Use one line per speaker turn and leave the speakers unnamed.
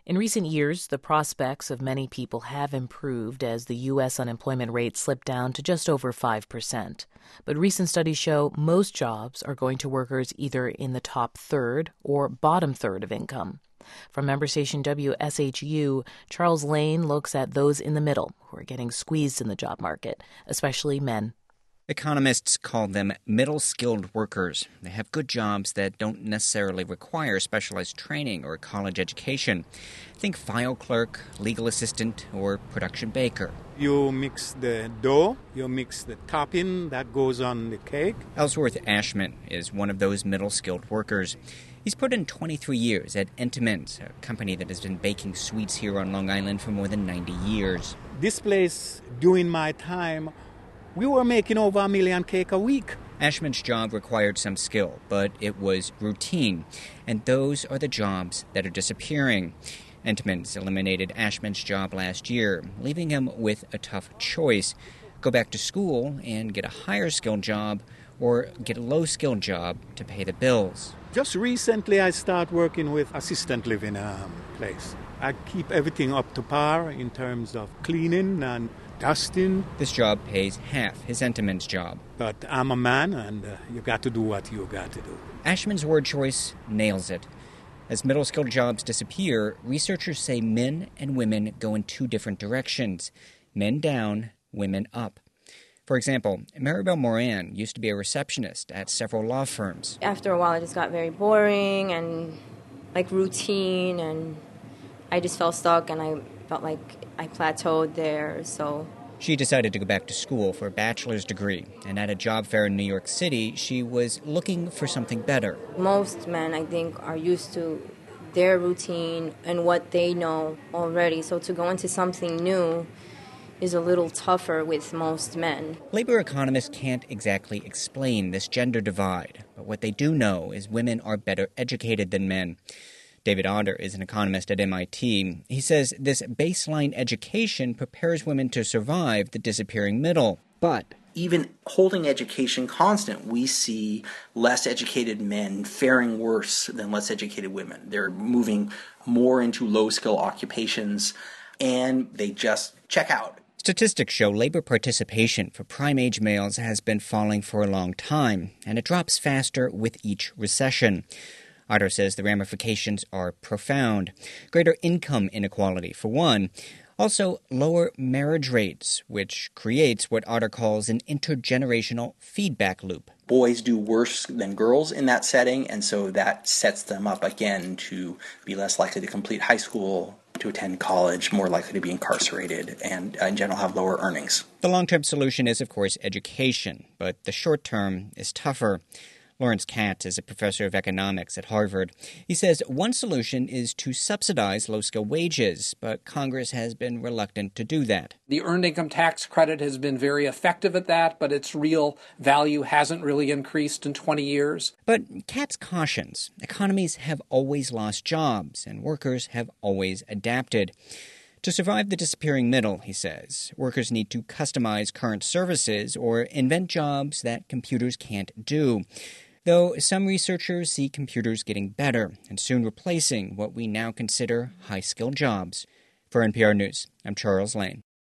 In recent years, the prospects of many people have improved as the U.S. unemployment rate slipped down to just over 5%. But recent studies show most jobs are going to workers either in the top third or bottom third of income. From member station WSHU, Charles Lane looks at those in the middle who are getting squeezed in the job market, especially men.
Economists call them middle-skilled workers. They have good jobs that don't necessarily require specialized training or college education. Think file clerk, legal assistant, or production baker.
You mix the dough, you mix the topping that goes on the cake.
Ellsworth Ashman is one of those middle-skilled workers. He's put in 23 years at Entenmann's, a company that has been baking sweets here on Long Island for more than 90 years.
This place, during my time, we were making over 1 million cakes a week.
Ashman's job required some skill, but it was routine. And those are the jobs that are disappearing. Entenmann's eliminated Ashman's job last year, leaving him with a tough choice. Go back to school and get a higher skilled job, or get a low-skilled job to pay the bills.
Just recently I started working with assistant living place. I keep everything up to par in terms of cleaning and dusting.
This job pays half his Entenmann's job.
But I'm a man, and you got to do what you got to do.
Ashman's word choice nails it. As middle-skilled jobs disappear, researchers say men and women go in two different directions. Men down, women up. For example, Maribel Moran used to be a receptionist at several law firms.
After a while, it just got very boring and routine, and I just felt stuck, and I felt like I plateaued there, so...
She decided to go back to school for a bachelor's degree, and at a job fair in New York City, she was looking for something better.
Most men, I think, are used to their routine and what they know already, so to go into something new is a little tougher with most men.
Labor economists can't exactly explain this gender divide, but what they do know is women are better educated than men. David Otter is an economist at MIT. He says this baseline education prepares women to survive the disappearing middle.
But even holding education constant, we see less educated men faring worse than less educated women. They're moving more into low-skill occupations, and they just check out.
Statistics show labor participation for prime-age males has been falling for a long time, and it drops faster with each recession. Otter says the ramifications are profound. Greater income inequality, for one. Also, lower marriage rates, which creates what Otter calls an intergenerational feedback loop.
Boys do worse than girls in that setting, and so that sets them up again to be less likely to complete high school, to attend college, more likely to be incarcerated, and in general have lower earnings.
The long-term solution is, of course, education, but the short term is tougher. Lawrence Katz is a professor of economics at Harvard. He says one solution is to subsidize low-skill wages, but Congress has been reluctant to do that.
The earned income tax credit has been very effective at that, but its real value hasn't really increased in 20 years.
But Katz cautions economies have always lost jobs, and workers have always adapted. To survive the disappearing middle, he says, workers need to customize current services or invent jobs that computers can't do. Though some researchers see computers getting better and soon replacing what we now consider high-skilled jobs. For NPR News, I'm Charles Lane.